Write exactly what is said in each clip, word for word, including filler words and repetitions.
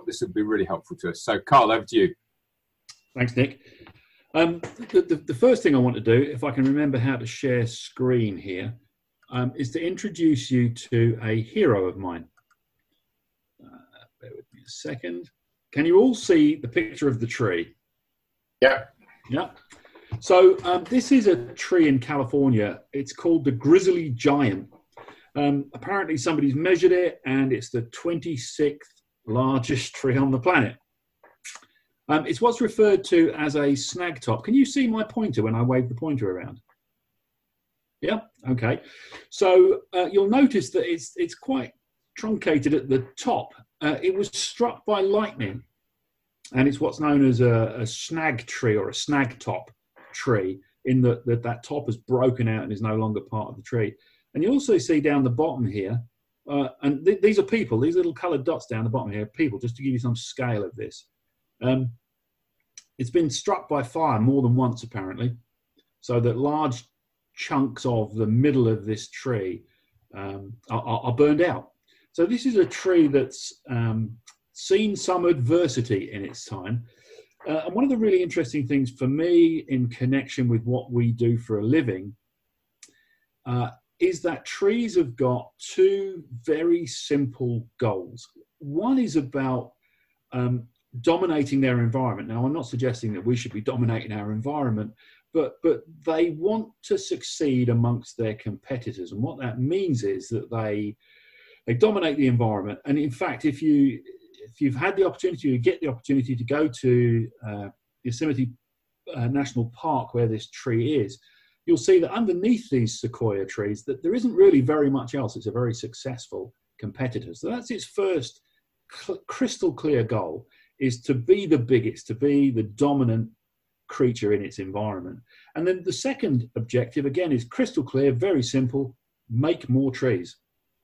this would be really helpful to us. So, Carl, over to you. Thanks, Nick. Um, the, the, the first thing I want to do, if I can remember how to share screen here, um, is to introduce you to a hero of mine. Uh, bear with me a second. Can you all see the picture of the tree? Yeah. Yeah. So um, this is a tree in California. It's called the Grizzly Giant. Um, apparently somebody's measured it, and it's the twenty-sixth largest tree on the planet. Um, it's what's referred to as a snag top. Can you see my pointer when I wave the pointer around? Yeah, okay. So uh, you'll notice that it's, it's quite truncated at the top. Uh, it was struck by lightning, and it's what's known as a, a snag tree or a snag top tree, in that that that top has broken out and is no longer part of the tree. And you also see down the bottom here, uh, and th these are people, these little coloured dots down the bottom here, people, just to give you some scale of this. Um, it's been struck by fire more than once, apparently, so that large chunks of the middle of this tree um, are, are burned out. So this is a tree that's um, seen some adversity in its time. Uh, and one of the really interesting things for me in connection with what we do for a living uh, is that trees have got two very simple goals. One is about um, dominating their environment. Now, I'm not suggesting that we should be dominating our environment, but, but they want to succeed amongst their competitors. And what that means is that they, they dominate the environment. And in fact, if you, if you've had the opportunity, you get the opportunity to go to uh, Yosemite uh, National Park, where this tree is, you'll see that underneath these sequoia trees, that there isn't really very much else. It's a very successful competitor. So that's its first cl crystal clear goal, is to be the biggest, to be the dominant creature in its environment. And then the second objective, again, is crystal clear, very simple: make more trees.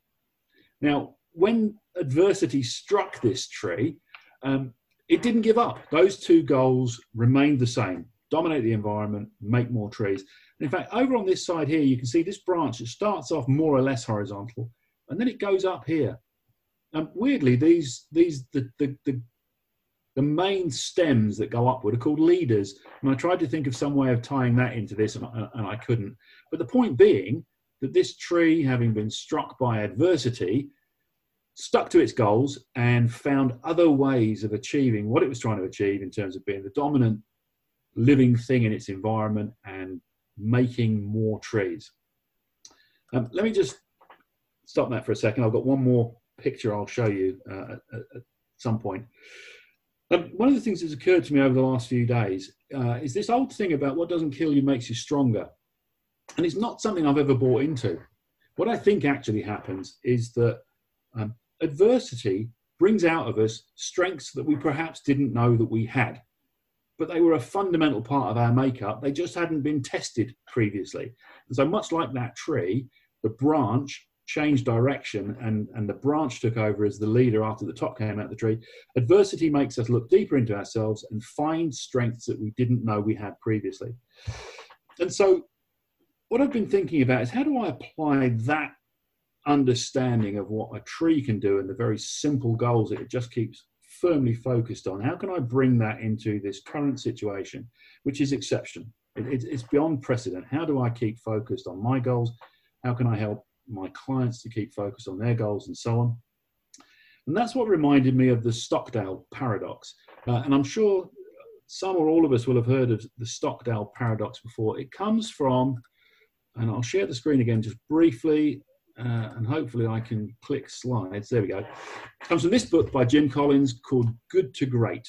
Now, when adversity struck this tree, um, it didn't give up. Those two goals remained the same: dominate the environment, make more trees. And in fact, over on this side here, you can see this branch. It starts off more or less horizontal, and then it goes up here. Um, weirdly, these these the, the the the main stems that go upward are called leaders. And I tried to think of some way of tying that into this, and I, and I couldn't. But the point being that this tree, having been struck by adversity, stuck to its goals and found other ways of achieving what it was trying to achieve in terms of being the dominant living thing in its environment and making more trees. Um, let me just stop that for a second. I've got one more picture I'll show you uh, at, at some point. Um, one of the things that's occurred to me over the last few days uh, is this old thing about what doesn't kill you makes you stronger. And it's not something I've ever bought into. What I think actually happens is that um, adversity brings out of us strengths that we perhaps didn't know that we had, but they were a fundamental part of our makeup. They just hadn't been tested previously. And so much like that tree, the branch changed direction, and, and the branch took over as the leader after the top came out of the tree. Adversity makes us look deeper into ourselves and find strengths that we didn't know we had previously. And so what I've been thinking about is, how do I apply that understanding of what a tree can do and the very simple goals that it just keeps firmly focused on? How can I bring that into this current situation, which is exceptional? It, it, it's beyond precedent. How do I keep focused on my goals? How can I help my clients to keep focused on their goals, and so on? And that's what reminded me of the Stockdale paradox. Uh, and I'm sure some or all of us will have heard of the Stockdale paradox before. It comes from, and I'll share the screen again just briefly, uh, and hopefully I can click slides. There we go. It comes from this book by Jim Collins called Good to Great.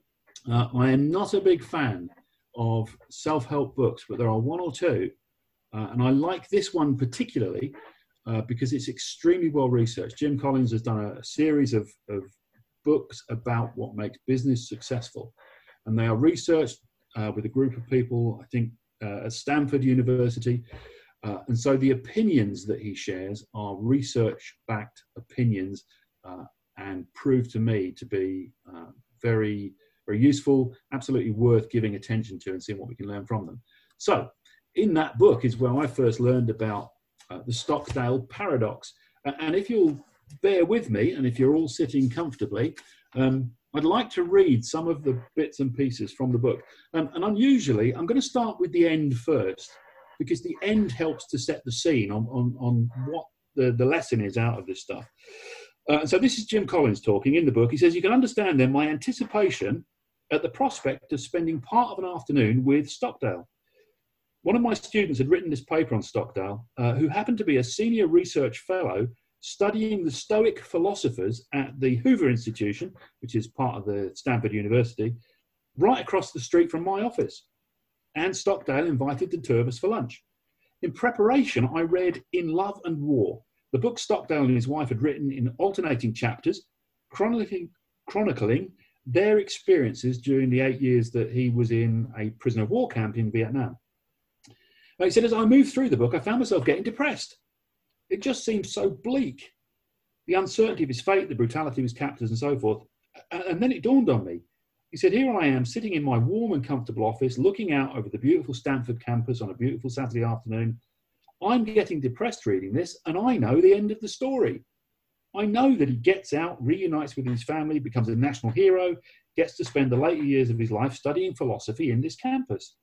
Uh, I am not a big fan of self-help books, but there are one or two, uh, and I like this one particularly uh, because it's extremely well researched. Jim Collins has done a, a series of, of books about what makes business successful, and they are researched uh, with a group of people, I think, uh, at Stanford University. Uh, and so the opinions that he shares are research-backed opinions uh, and prove to me to be uh, very, very useful, absolutely worth giving attention to and seeing what we can learn from them. So in that book is where I first learned about uh, the Stockdale paradox. And if you'll bear with me, and if you're all sitting comfortably, um, I'd like to read some of the bits and pieces from the book. Um, and unusually, I'm going to start with the end first, because the end helps to set the scene on, on, on what the, the lesson is out of this stuff. Uh, so this is Jim Collins talking in the book. He says, "You can understand then my anticipation at the prospect of spending part of an afternoon with Stockdale. One of my students had written this paper on Stockdale, uh, who happened to be a senior research fellow studying the Stoic philosophers at the Hoover Institution, which is part of the Stanford University, right across the street from my office. And Stockdale invited the two of us for lunch. In preparation, I read In Love and War, the book Stockdale and his wife had written in alternating chapters, chronicling, chronicling their experiences during the eight years that he was in a prisoner of war camp in Vietnam. He said, as I moved through the book, I found myself getting depressed. It just seemed so bleak. The uncertainty of his fate, the brutality of his captors and so forth. And then it dawned on me. He said, here I am sitting in my warm and comfortable office, looking out over the beautiful Stanford campus on a beautiful Saturday afternoon. I'm getting depressed reading this, and I know the end of the story. I know that he gets out, reunites with his family, becomes a national hero, gets to spend the later years of his life studying philosophy in this campus.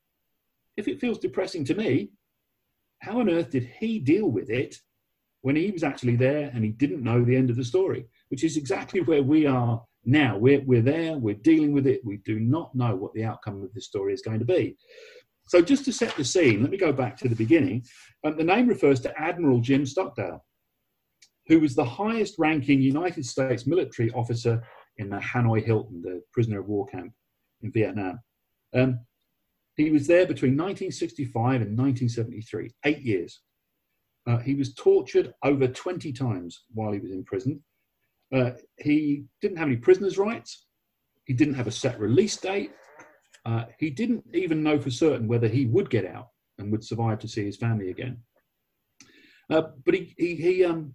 If it feels depressing to me, how on earth did he deal with it when he was actually there and he didn't know the end of the story, which is exactly where we are now. We're, we're there, we're dealing with it. We do not know what the outcome of this story is going to be. So just to set the scene, let me go back to the beginning. Um, the name refers to Admiral Jim Stockdale, who was the highest ranking United States military officer in the Hanoi Hilton, the prisoner of war camp in Vietnam. Um, he was there between nineteen sixty-five and nineteen seventy-three, eight years. Uh, he was tortured over twenty times while he was in prison. Uh, he didn't have any prisoners' rights. He didn't have a set release date. Uh, he didn't even know for certain whether he would get out and would survive to see his family again. Uh, but he, he, he um,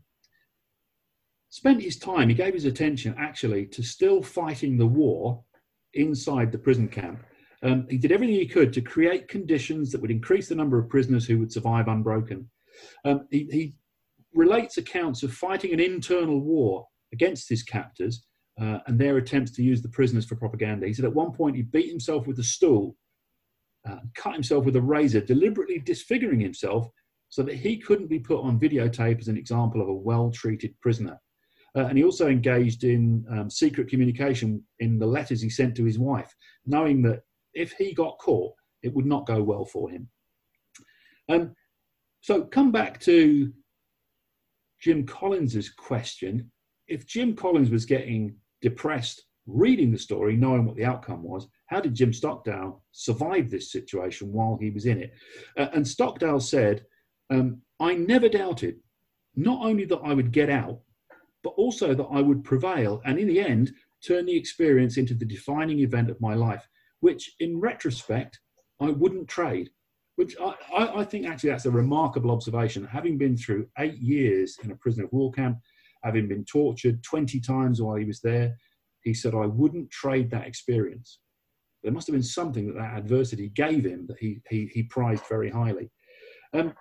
spent his time, he gave his attention actually to still fighting the war inside the prison camp. Um, he did everything he could to create conditions that would increase the number of prisoners who would survive unbroken. Um, he, he relates accounts of fighting an internal war against his captors uh, and their attempts to use the prisoners for propaganda. He said at one point he beat himself with a stool, uh, cut himself with a razor, deliberately disfiguring himself so that he couldn't be put on videotape as an example of a well-treated prisoner. Uh, and he also engaged in um, secret communication in the letters he sent to his wife, knowing that if he got caught, it would not go well for him. Um, so come back to Jim Collins's question. If Jim Collins was getting depressed reading the story, knowing what the outcome was, how did Jim Stockdale survive this situation while he was in it? Uh, and Stockdale said, um, I never doubted not only that I would get out, but also that I would prevail and in the end, turn the experience into the defining event of my life, which in retrospect, I wouldn't trade. Which I, I, I think actually that's a remarkable observation. Having been through eight years in a prisoner of war camp, having been tortured twenty times while he was there, he said, I wouldn't trade that experience. There must have been something that that adversity gave him that he, he, he prized very highly. Um,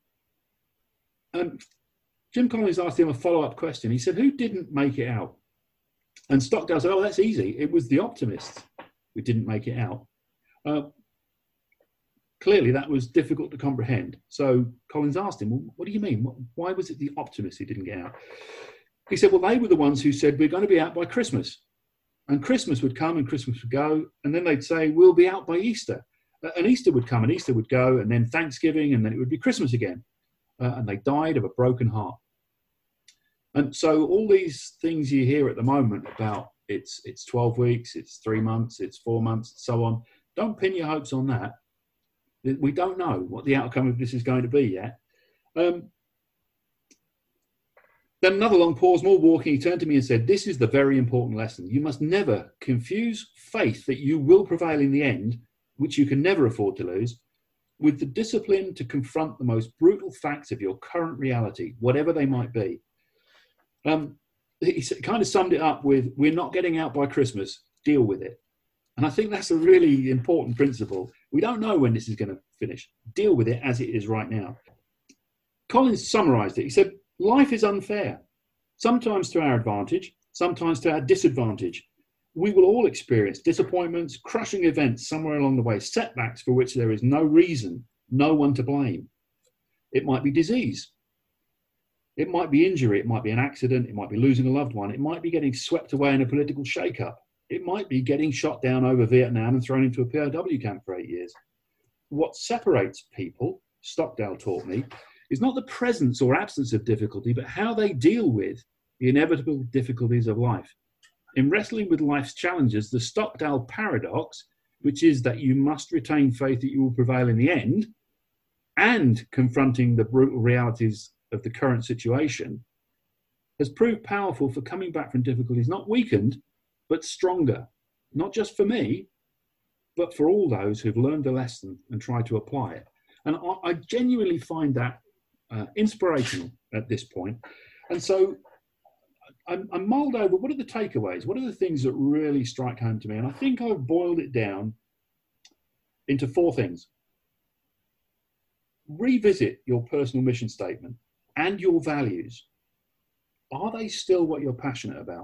um, Jim Collins asked him a follow-up question. He said, who didn't make it out? And Stockdale said, oh, that's easy. It was the optimists who didn't make it out. Uh, clearly, that was difficult to comprehend. So Collins asked him, well, what do you mean? Why was it the optimists who didn't get out? He said, well, they were the ones who said, we're going to be out by Christmas. And Christmas would come and Christmas would go. And then they'd say, we'll be out by Easter. And Easter would come and Easter would go. And then Thanksgiving, and then it would be Christmas again. Uh, and they died of a broken heart. And so all these things you hear at the moment about it's it's twelve weeks, it's three months, it's four months, so on, don't pin your hopes on that. We don't know what the outcome of this is going to be yet. Um, then another long pause, more walking, he turned to me and said, this is the very important lesson. You must never confuse faith that you will prevail in the end, which you can never afford to lose, with the discipline to confront the most brutal facts of your current reality, whatever they might be. Um, he kind of summed it up with, we're not getting out by Christmas, deal with it. And I think that's a really important principle. We don't know when this is going to finish. Deal with it as it is right now. Collins summarized it. He said, life is unfair, sometimes to our advantage, sometimes to our disadvantage. We will all experience disappointments, crushing events somewhere along the way, setbacks for which there is no reason, no one to blame. It might be disease. It might be injury. It might be an accident. It might be losing a loved one. It might be getting swept away in a political shake-up. It might be getting shot down over Vietnam and thrown into a P O W camp for eight years. What separates people, Stockdale taught me, is not the presence or absence of difficulty, but how they deal with the inevitable difficulties of life. In wrestling with life's challenges, the Stockdale paradox, which is that you must retain faith that you will prevail in the end, and confronting the brutal realities of the current situation, has proved powerful for coming back from difficulties, not weakened, but stronger, not just for me, but for all those who've learned the lesson and tried to apply it. And I, I genuinely find that uh, inspirational at this point. And so I'm, I'm mulled over, what are the takeaways? What are the things that really strike home to me? And I think I've boiled it down into four things. Revisit your personal mission statement and your values. Are they still what you're passionate about?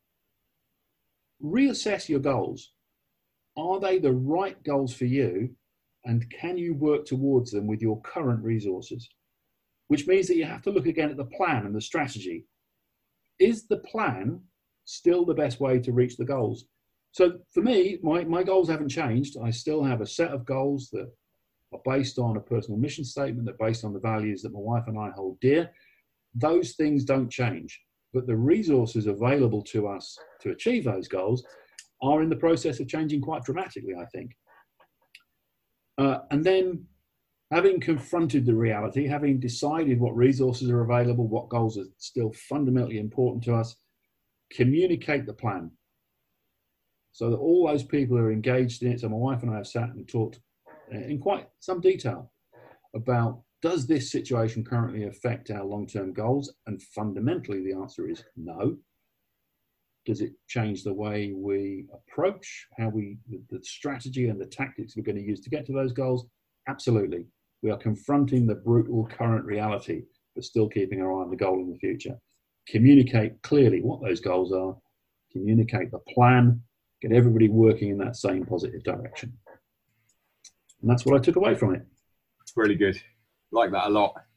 Reassess your goals. Are they the right goals for you? And can you work towards them with your current resources? Which means that you have to look again at the plan and the strategy. Is the plan still the best way to reach the goals? So for me, my, my goals haven't changed. I still have a set of goals that are based on a personal mission statement, that are based on the values that my wife and I hold dear. Those things don't change, but the resources available to us to achieve those goals are in the process of changing quite dramatically, I think. Uh, and then having confronted the reality, having decided what resources are available, what goals are still fundamentally important to us, communicate the plan so that all those people who are engaged in it. So my wife and I have sat and talked in quite some detail about, does this situation currently affect our long-term goals? And fundamentally, the answer is no. Does it change the way we approach, how we, the, the strategy and the tactics we're going to use to get to those goals? Absolutely. We are confronting the brutal current reality, but still keeping our eye on the goal in the future. Communicate clearly what those goals are, communicate the plan, get everybody working in that same positive direction. And that's what I took away from it. Really good. Like that a lot.